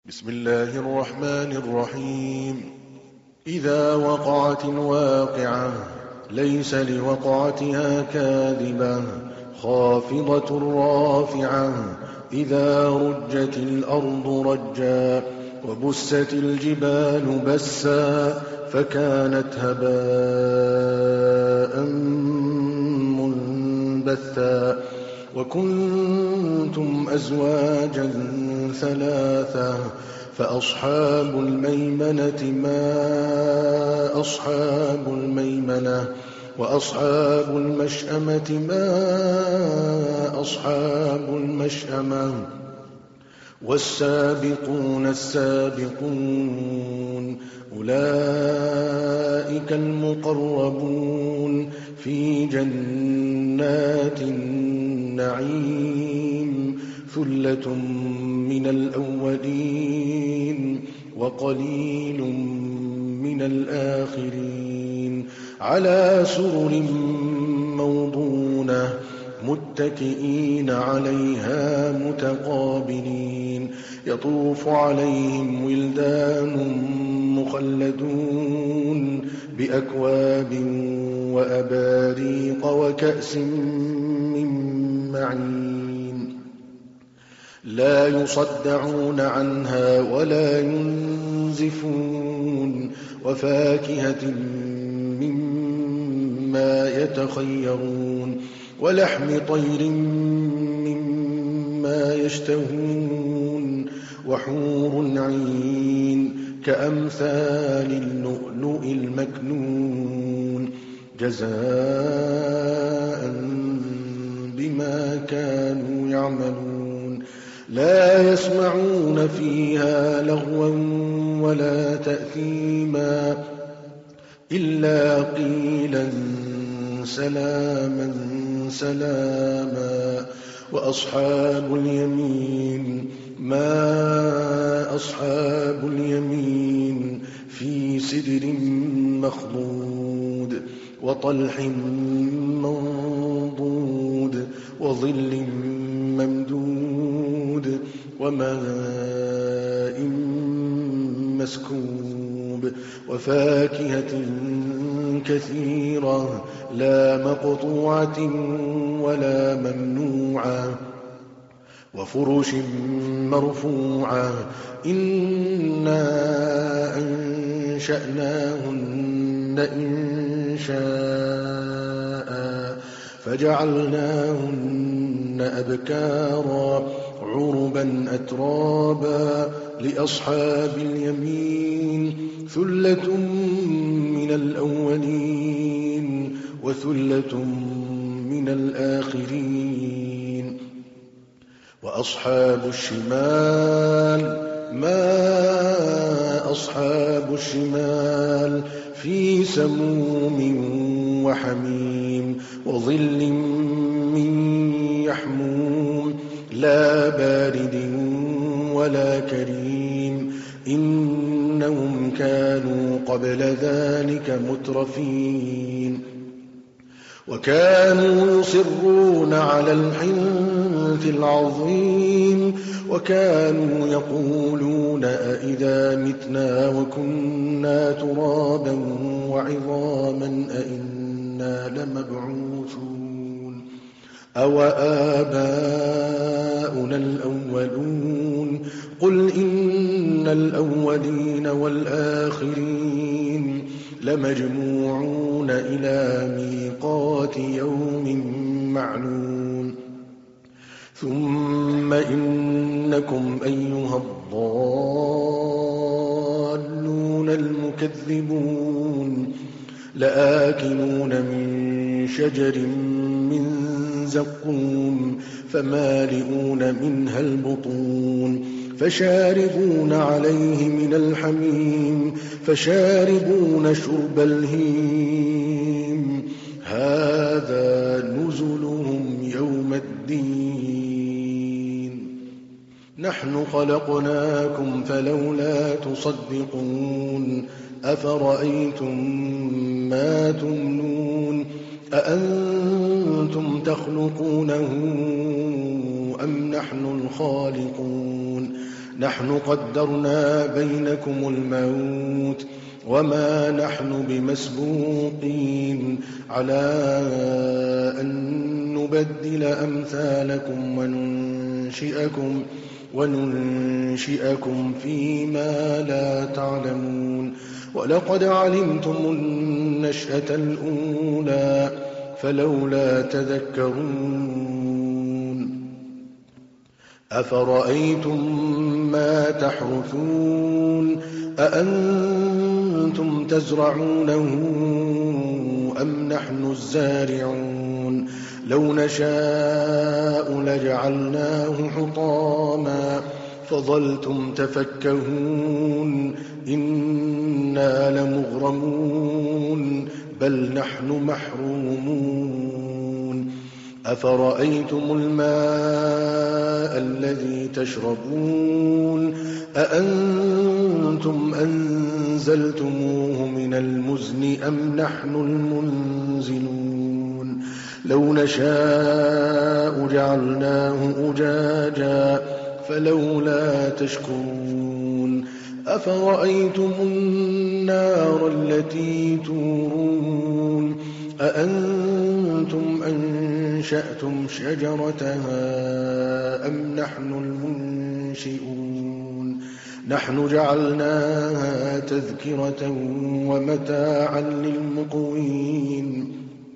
بسم الله الرحمن الرحيم. إذا وقعت الواقعة ليس لوقعتها كاذبة خافضة رافعة إذا رجت الأرض رجا وبست الجبال بسا فكانت هباء منبثا وكنتم أزواجا ثلاثة فأصحاب الميمنة ما أصحاب الميمنة وأصحاب المشأمة ما أصحاب المشأمة والسابقون السابقون أولئك المقربون في جنات النعيم ثلة من الأولين وقليل من الآخرين على سرر موضونة متكئين عليها متقابلين يطوف عليهم ولدان مخلدون بأكواب وأباريق وكأس من معين لا يصدعون عنها ولا ينزفون وفاكهة مما يتخيرون ولحم طير مما يشتهون وحور عين كأمثال اللؤلؤ المكنون جزاء بما كانوا يعملون لا يسمعون فيها لغوا ولا تأثيما إلا قيلا سلاما سلاما وأصحاب اليمين ما أصحاب اليمين في سدر مخضود وطلح منضود وظل ممدود وماء مسكوب وفاكهة كثيرة لا مقطوعة ولا ممنوعة وفرش مرفوعة إنا أنشأناهن إنشاء فجعلناهن أبكارا عربا أترابا لأصحاب اليمين ثلة من الأولين وثلة من الآخرين وأصحاب الشمال ما أصحاب الشمال في سموم وحميم وظل من يحموم لا بارد ولا كريم إنهم كانوا قبل ذلك مترفين وكانوا يصرون على الحنث العظيم وكانوا يقولون أئذا متنا وكنا ترابا وعظاما أئنا لمبعوثون أو آباؤنا الأولون قل إن الأولين والآخرين لمجموعون إلى ميقات يوم معلوم ثم إنكم أيها الضالون المكذبون لآكلون من شجر من زقوم فمالئون منها البطون فشاربون عليه من الحميم فشاربون شرب الهيم هذا نزلهم يوم الدين نحن خلقناكم فلولا تصدقون أفرأيتم ما تمنون أأنتم تخلقونه أم نحن الخالقون نحن قدرنا بينكم الموت وما نحن بمسبوقين على أن نبدل أمثالكم وننشئكم فيما لا تعلمون ولقد علمتم النشأة الأولى فلولا تذكرون أفرأيتم ما تحرثون أأنتم تزرعونه أم نحن الزارعون لو نشاء لجعلناه حطاما فظلتم تفكهون إنا لمغرمون بل نحن محرومون أفرأيتم الماء الذي تشربون أأنتم أنزلتموه من المزن أم نحن المنزلون لو نشاء جعلناه أجاجا فلولا تشكرون أفرأيتم النار التي تورون أأنتم أنشأتم شجرتها أم نحن المنشئون نحن جعلناها تذكرة ومتاعا للمقوين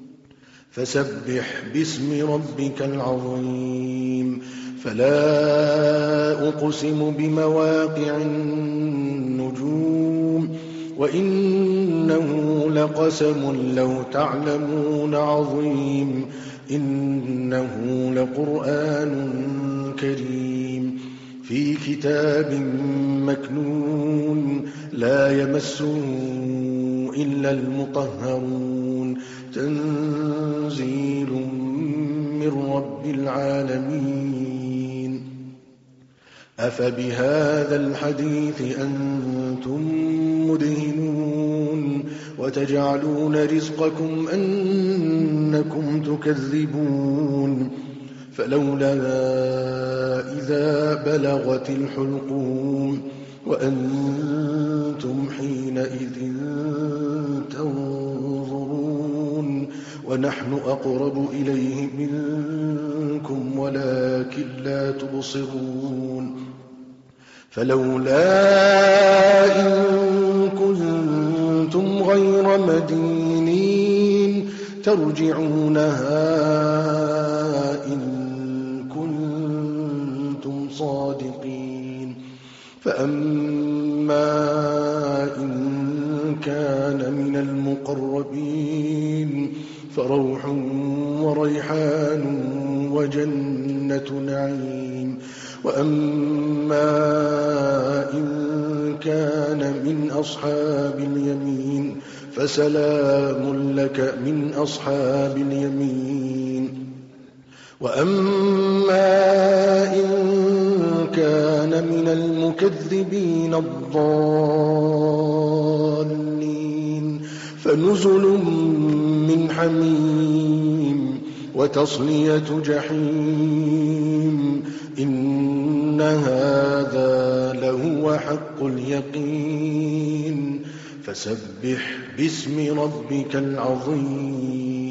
فسبح باسم ربك العظيم فلا أقسم بمواقع النجوم وإنه لقسم لو تعلمون عظيم إنه لقرآن كريم في كتاب مكنون لا يمسه إلا المطهرون تنزيل من رب العالمين أفبهذا الحديث أنتم مدهنون وتجعلون رزقكم أنكم تكذبون فلولا إذا بلغت الحلقوم وأنتم حينئذ تنظرون ونحن أقرب إليه منكم ولكن لا تبصرون فلولا إن كنتم غير مدينين ترجعونها إن كنتم صادقين فأما إن كان من المقربين فروح وريحان وجنة نعيم وأما إن كان من أصحاب اليمين فسلام لك من أصحاب اليمين وأما إن كان من المكذبين الضالين فنزل من حميم وتصلية جحيم إن هذا لهو حق اليقين فسبح باسم ربك العظيم